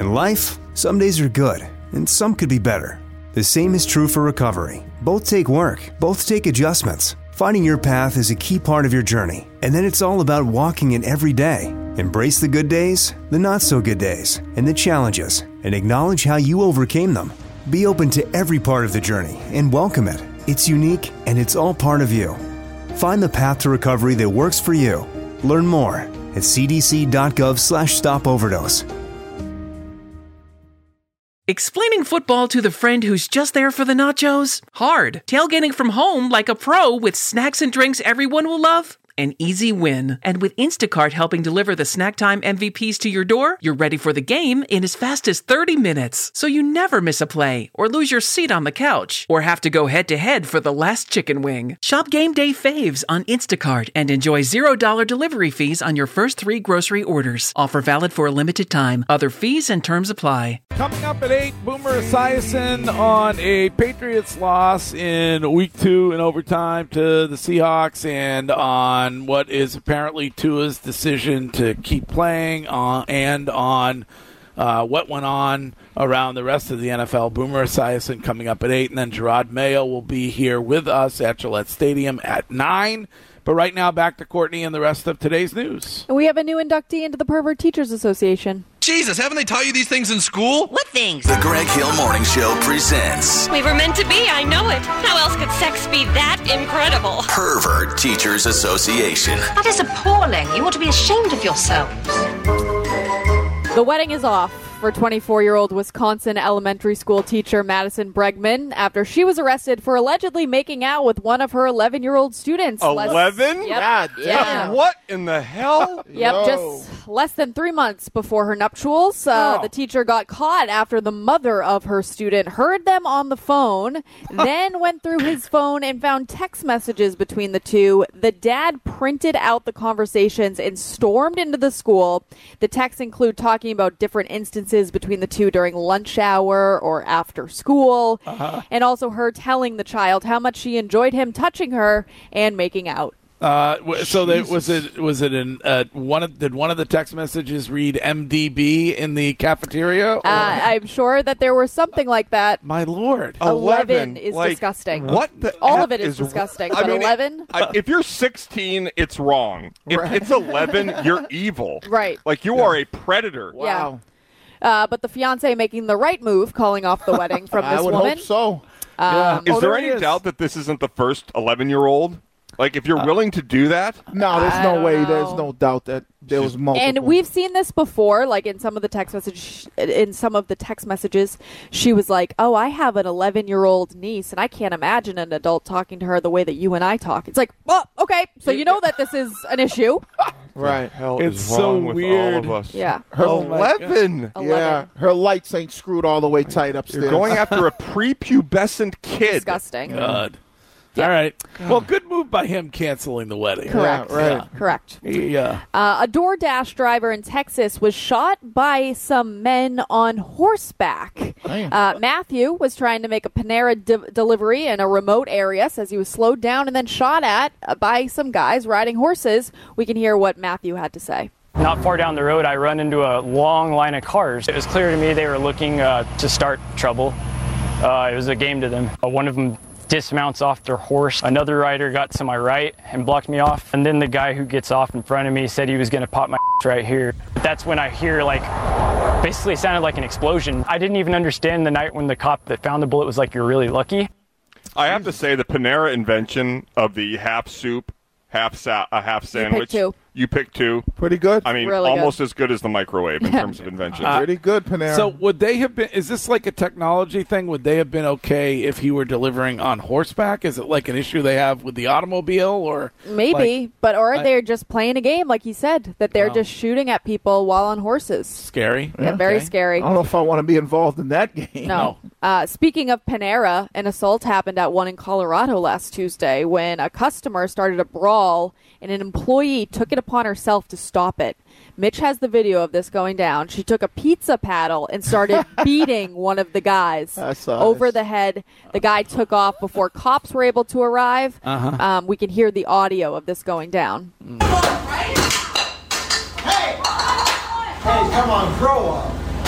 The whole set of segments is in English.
In life, some days are good, and some could be better. The same is true for recovery. Both take work, both take adjustments. Finding your path is a key part of your journey, and then it's all about walking it every day. Embrace the good days, the not-so-good days, and the challenges, and acknowledge how you overcame them. Be open to every part of the journey and welcome it. It's unique, and it's all part of you. Find the path to recovery that works for you. Learn more at cdc.gov/stopoverdose. Explaining football to the friend who's just there for the nachos? Hard. Tailgating from home like a pro with snacks and drinks everyone will love? An easy win. And with Instacart helping deliver the snack time MVPs to your door, you're ready for the game in as fast as 30 minutes. So you never miss a play, or lose your seat on the couch, or have to go head-to-head for the last chicken wing. Shop Game Day Faves on Instacart and enjoy $0 delivery fees on your first 3 grocery orders. Offer valid for a limited time. Other fees and terms apply. Coming up at 8, Boomer Esiason on a Patriots loss in Week 2 in overtime to the Seahawks, and on what is apparently Tua's decision to keep playing and on what went on around the rest of the NFL. Boomer Esiason coming up at 8, and then Gerard Mayo will be here with us at Gillette Stadium at 9. But right now, back to Courtney and the rest of today's news. We have a new inductee into the Pervert Teachers Association. Jesus, haven't they taught you these things in school? What things? The Greg Hill Morning Show presents... We were meant to be, I know it. How else could sex be that incredible? Pervert Teachers Association. That is appalling. You ought to be ashamed of yourselves. The wedding is off for 24-year-old Wisconsin elementary school teacher Madison Bregman after she was arrested for allegedly making out with one of her 11-year-old students. 11? Yeah. What in the hell? Yep, just less than 3 months before her nuptials. The teacher got caught after the mother of her student heard them on the phone, then went through his phone and found text messages between the two. The dad printed out the conversations and stormed into the school. The texts include talking about different instances between the two during lunch hour or after school, and also her telling the child how much she enjoyed him touching her and making out. So did one of the text messages read MDB in the cafeteria? I'm sure that there was something like that. My Lord. 11 is disgusting. What the All of it is disgusting, but 11? If you're 16, it's wrong. If it's 11, you're evil. Right. Like you are a predator. Wow. Yeah. But the fiancé making the right move, calling off the wedding from this woman. I would hope so. Is there any doubt that this isn't the first 11-year-old? Like, if you're willing to do that? No, there's no way. There's no doubt that there was multiple. And we've seen this before, like in some of the text messages, she was like, "Oh, I have an 11-year-old niece, and I can't imagine an adult talking to her the way that you and I talk." It's like, well, okay, so you know that this is an issue. Right. Hell It's is so wrong with weird. all of us. Yeah. Her 11. Yeah, her lights ain't screwed all the way tight upstairs. You're going after a prepubescent kid. Disgusting. God. Yeah. All right. Well, good move by him canceling the wedding. Correct. Yeah, right. Correct. Yeah. A DoorDash driver in Texas was shot by some men on horseback. Matthew was trying to make a Panera delivery in a remote area, says he was slowed down and then shot at by some guys riding horses. We can hear what Matthew had to say. Not far down the road, I run into a long line of cars. It was clear to me they were looking to start trouble. It was a game to them. One of them dismounts off their horse. Another rider got to my right and blocked me off. And then the guy who gets off in front of me said he was going to pop my right here. That's when I hear, basically it sounded like an explosion. I didn't even understand the night when the cop that found the bullet was like, "You're really lucky." I have to say the Panera invention of the half soup, half sandwich. You picked two. Pretty good. I mean, Really almost as good as the microwave in terms of invention. Pretty good, Panera. So would they have been, is this like a technology thing? Would they have been okay if he were delivering on horseback? Is it like an issue they have with the automobile or? Maybe, they're just playing a game, like you said, that they're just shooting at people while on horses. Scary. Yeah, very scary. I don't know if I want to be involved in that game. No. Speaking of Panera, an assault happened at one in Colorado last Tuesday when a customer started a brawl and an employee took it upon herself to stop it. Mitch has the video of this going down. She took a pizza paddle and started beating one of the guys over the head. The guy took off before cops were able to arrive. We can hear the audio of this going down. Hey, come on, grow up.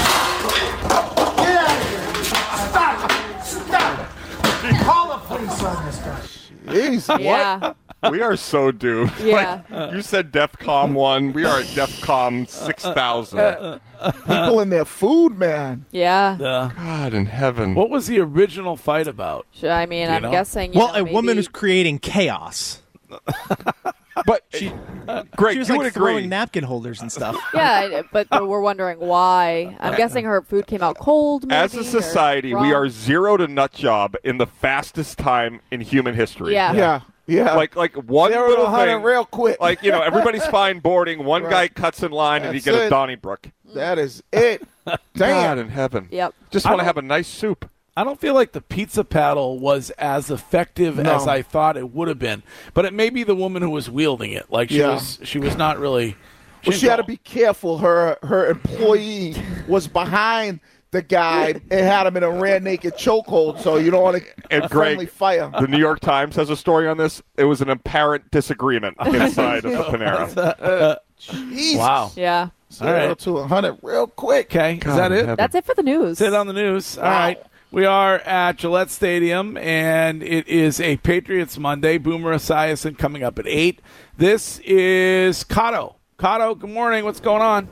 Get out of here. Stop it. Stop it. Call the police on this guy. Jeez, Yeah. We are so doomed. Yeah. Like, you said DEFCON 1. We are at DEFCON 6,000. People in their food, man. Yeah. God in heaven. What was the original fight about? I mean, I'm guessing. A woman is creating chaos. But Greg, she was you like would throwing agree. napkin holders and stuff. Yeah, but we're wondering why. I'm guessing her food came out cold. Maybe, As a society, we are zero to nut job in the fastest time in human history. Yeah. Like one 0 to little 100 thing, real quick. like, everybody's fine boarding. One Right. guy cuts in line, and you That's get a it. Donnybrook. That is it. God Damn. in heaven. Yep. Just want to have a nice soup. I don't feel like the pizza paddle was as effective No. as I thought it would have been, but it may be the woman who was wielding it. Like she was not really. Well, she had to be careful. Her employee was behind the guy and had him in a rear naked chokehold, so you don't want And to friendly Greg, fire. the New York Times has a story on this. It was an apparent disagreement inside of the Panera. Jesus. Wow. Yeah. 0 to 100 real quick. Okay, is that it? That's it for the news. That's it on the news. All right. We are at Gillette Stadium, and it is a Patriots Monday. Boomer Esiason coming up at 8. This is Cotto. Cotto, good morning. What's going on?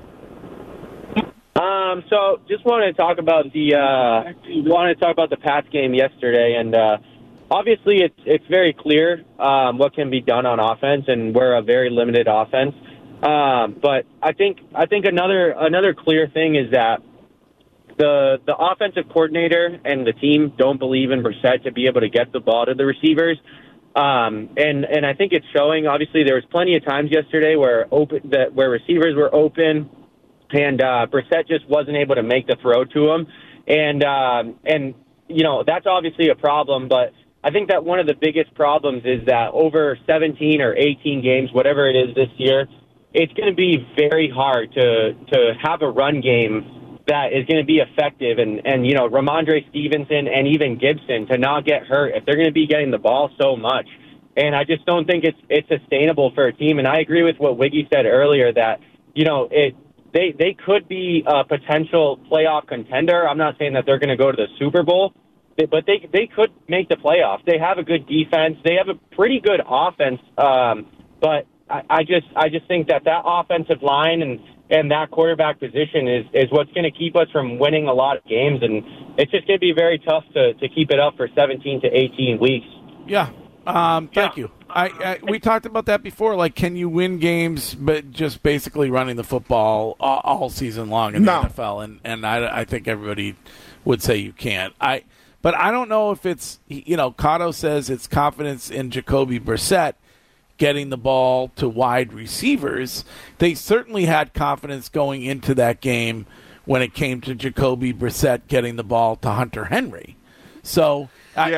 So just wanted to talk about the Pats game yesterday, and obviously it's very clear what can be done on offense, and we're a very limited offense. But I think another clear thing is that the offensive coordinator and the team don't believe in Brissett to be able to get the ball to the receivers. And I think it's showing. Obviously, there was plenty of times yesterday where receivers were open, and Brissett just wasn't able to make the throw to him. And that's obviously a problem. But I think that one of the biggest problems is that over 17 or 18 games, whatever it is this year, it's going to be very hard to have a run game that is going to be effective, and Ramondre Stevenson and even Gibson to not get hurt if they're going to be getting the ball so much. And I just don't think it's sustainable for a team. And I agree with what Wiggy said earlier that they could be a potential playoff contender. I'm not saying that they're going to go to the Super Bowl, but they could make the playoffs. They have a good defense. They have a pretty good offense. But I just think that offensive line and that quarterback position is what's going to keep us from winning a lot of games, and it's just going to be very tough to keep it up for 17 to 18 weeks. Yeah. Thank you. We talked about that before. Like, can you win games but just basically running the football all season long in the NFL? And I think everybody would say you can't. But I don't know if it's, Cotto says it's confidence in Jacoby Brissett getting the ball to wide receivers. They certainly had confidence going into that game when it came to Jacoby Brissett getting the ball to Hunter Henry. So,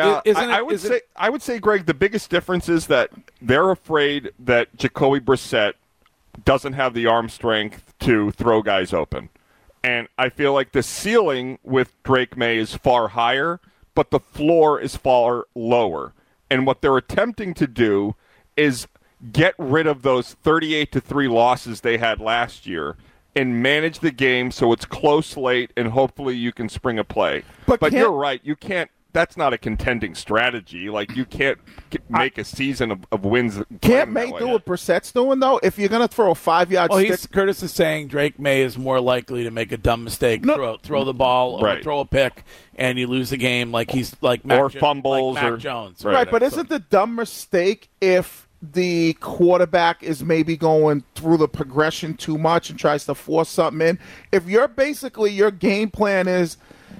I would say, Greg, the biggest difference is that they're afraid that Jacoby Brissett doesn't have the arm strength to throw guys open. And I feel like the ceiling with Drake May is far higher, but the floor is far lower. And what they're attempting to do is get rid of those 38-3 losses they had last year and manage the game so it's close late and hopefully you can spring a play. But you're right. You can't. That's not a contending strategy. Like, you can't make a season of wins. Can't May do what Brissett's doing, though? If you're going to throw a 5-yard stick. Curtis is saying Drake May is more likely to make a dumb mistake, throw the ball, or throw a pick, and you lose the game like he's like Mac, or fumbles, like Mac or Jones. Right, but isn't the dumb mistake if the quarterback is maybe going through the progression too much and tries to force something in? If you're basically, your game plan is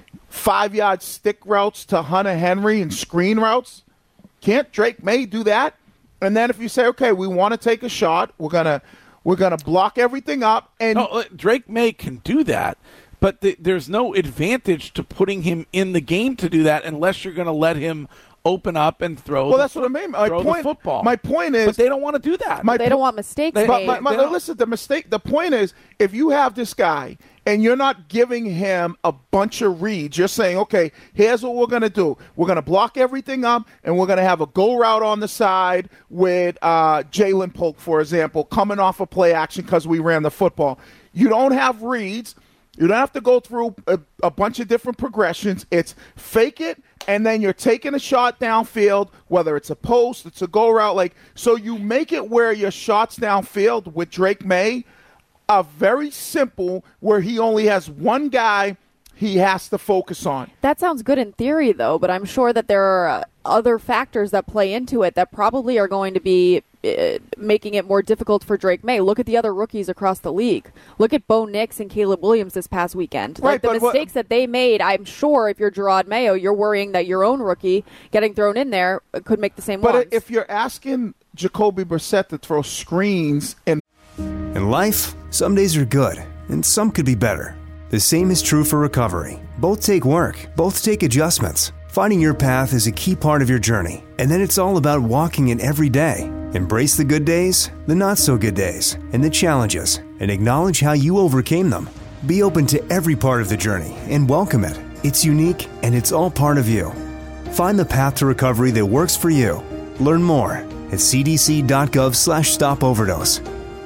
5-yard stick routes to Hunter Henry and screen routes, can't Drake May do that? And then if you say, okay, we want to take a shot, we're gonna block everything up, and Drake May can do that, but there's no advantage to putting him in the game to do that unless you're going to let him open up and throw. Well, that's what I mean. The football. My point is, but they don't want to do that. They don't want mistakes made. Listen, the point is, if you have this guy and you're not giving him a bunch of reads, you're saying, okay, here's what we're going to do. We're going to block everything up, and we're going to have a go route on the side with Jalen Polk, for example, coming off a play action because we ran the football. You don't have reads. You don't have to go through a bunch of different progressions. It's fake it, and then you're taking a shot downfield, whether it's a post, it's a go route. So you make it where your shots downfield with Drake May are very simple, where he only has one guy he has to focus on. That sounds good in theory, though, but I'm sure that there are other factors that play into it that probably are going to be making it more difficult for Drake May. Look at the other rookies across the league. Look at Bo Nix and Caleb Williams this past weekend. Right, the mistakes that they made, I'm sure if you're Gerard Mayo, you're worrying that your own rookie getting thrown in there could make the same ones. But if you're asking Jacoby Brissett to throw screens and In life, some days are good, and some could be better. The same is true for recovery. Both take work, both take adjustments. Finding your path is a key part of your journey, and then it's all about walking it every day. Embrace the good days, the not-so-good days, and the challenges, and acknowledge how you overcame them. Be open to every part of the journey and welcome it. It's unique, and it's all part of you. Find the path to recovery that works for you. Learn more at cdc.gov/stopoverdose.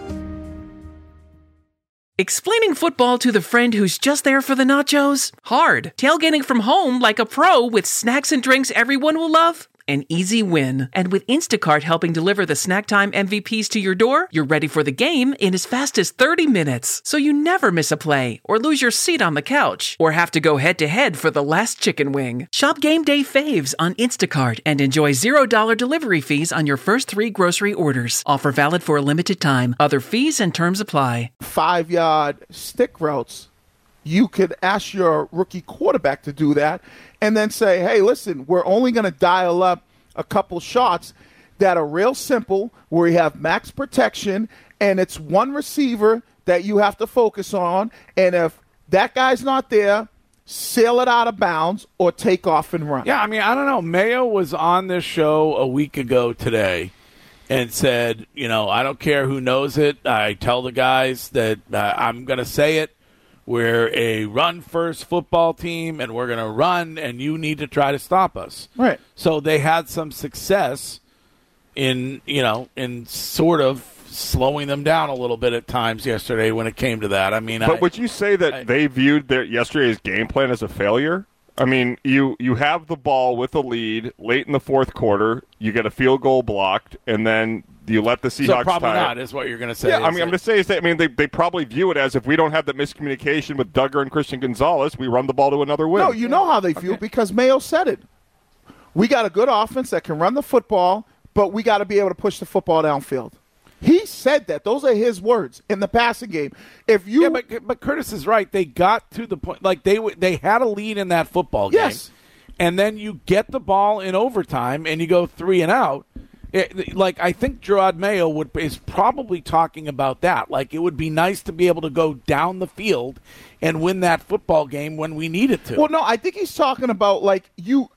Explaining football to the friend who's just there for the nachos? Hard. Tailgating from home like a pro with snacks and drinks everyone will love? An easy win. And with Instacart helping deliver the snack time MVPs to your door, you're ready for the game in as fast as 30 minutes. So you never miss a play, or lose your seat on the couch, or have to go head-to-head for the last chicken wing. Shop Game Day Faves on Instacart and enjoy $0 delivery fees on your first 3 grocery orders. Offer valid for a limited time. Other fees and terms apply. 5-yard stick routes. You could ask your rookie quarterback to do that and then say, hey, listen, we're only going to dial up a couple shots that are real simple, where you have max protection, and it's one receiver that you have to focus on. And if that guy's not there, sail it out of bounds or take off and run. Yeah, I mean, I don't know. Mayo was on this show a week ago today and said, I don't care who knows it. I tell the guys that I'm going to say it. We're a run-first football team, and we're going to run, and you need to try to stop us. Right. So they had some success in sort of slowing them down a little bit at times yesterday when it came to that. I mean, but would you say that they viewed yesterday's game plan as a failure? I mean, you have the ball with a lead late in the fourth quarter. You get a field goal blocked, and then you let the Seahawks probably tie not, is what you're going to say. Yeah, I mean, I'm going to say is that they probably view it as if we don't have the miscommunication with Duggar and Christian Gonzalez, we run the ball to another win. No, you know how they view it because Mayo said it. We got a good offense that can run the football, but we got to be able to push the football downfield. He said that. Those are his words in the passing game. But Curtis is right. They got to the point, like they had a lead in that football game. Yes. And then you get the ball in overtime and you go 3 and out. I think Gerard Mayo is probably talking about that. Like, it would be nice to be able to go down the field and win that football game when we need it to. Well, no, I think he's talking about you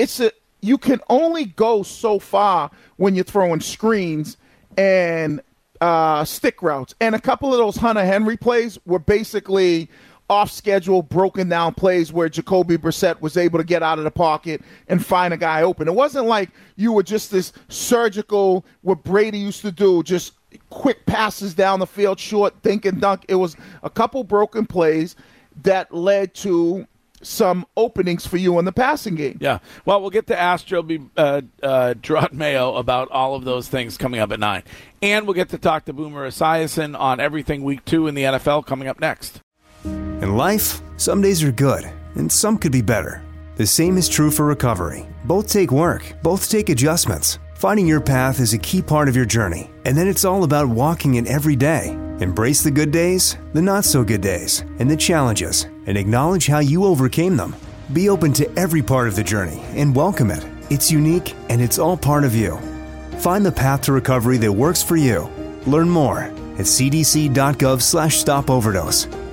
can only go so far when you're throwing screens and stick routes. And a couple of those Hunter Henry plays were basically off-schedule, broken-down plays where Jacoby Brissett was able to get out of the pocket and find a guy open. It wasn't like you were just this surgical, what Brady used to do, just quick passes down the field, short, dink and dunk. It was a couple broken plays that led to some openings for you in the passing game. Yeah. Well, we'll get to ask Gerard Mayo about all of those things coming up at 9. And we'll get to talk to Boomer Esiason on everything Week 2 in the NFL coming up next. In life, some days are good, and some could be better. The same is true for recovery. Both take work, both take adjustments. Finding your path is a key part of your journey, and then it's all about walking it every day. Embrace the good days, the not-so-good days, and the challenges, and acknowledge how you overcame them. Be open to every part of the journey and welcome it. It's unique, and it's all part of you. Find the path to recovery that works for you. Learn more at cdc.gov/stopoverdose.